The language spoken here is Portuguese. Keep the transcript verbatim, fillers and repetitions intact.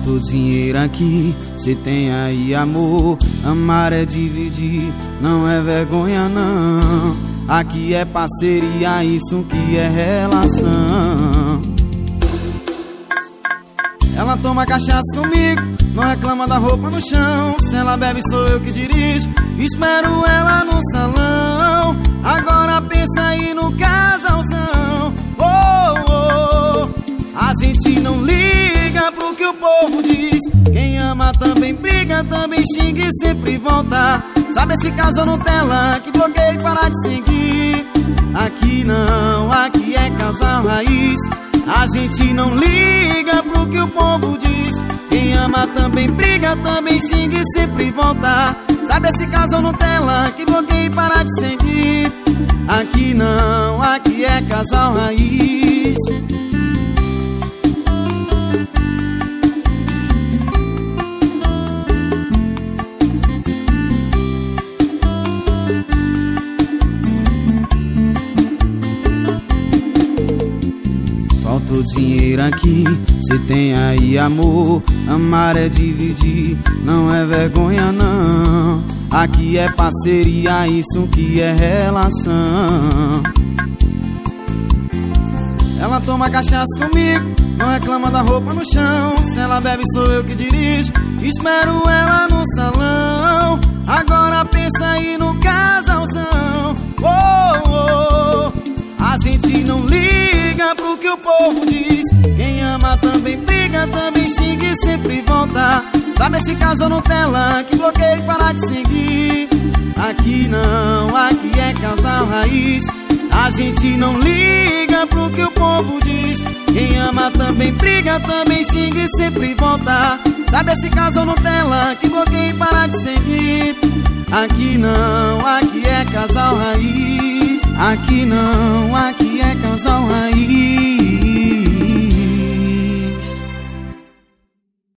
Falta o dinheiro aqui, se tem aí amor. Amar é dividir, não é vergonha não. Aqui é parceria, isso que é relação. Ela toma cachaça comigo, não reclama da roupa no chão. Se ela bebe sou eu que dirijo, espero ela no salão. Agora pensa aí no casalzão. Oh, oh. A gente não liga pro que o povo diz. Quem ama também briga, também xinga e sempre volta. Sabe esse casal Nutella que bloqueia e para de seguir? Aqui não, aqui é casal raiz. A gente não liga pro que o povo diz. Quem ama também briga, também xinga e sempre volta. Sabe esse casal Nutella que bloqueia e para de seguir? Aqui não, aqui é casal raiz. Falta o dinheiro aqui, se tem aí amor. Amar é dividir, não é vergonha não. Aqui é parceria, isso que é relação. Ela toma cachaça comigo, não reclama da roupa no chão. Se ela bebe sou eu que dirijo, espero ela no salão. Agora pensa aí no casalzão. Oh, oh. A gente não liga pro que o povo diz. Quem ama também briga, também xinga e sempre volta. Sabe esse casal Nutella que bloqueia e para de seguir? Aqui não, aqui é casal raiz. A gente não liga pro que o povo diz. Quem ama também briga, também xinga e sempre volta. Sabe esse casal Nutella que bloqueia e para de seguir? Aqui não, aqui é casal raiz. Aqui não, aqui é casal raiz.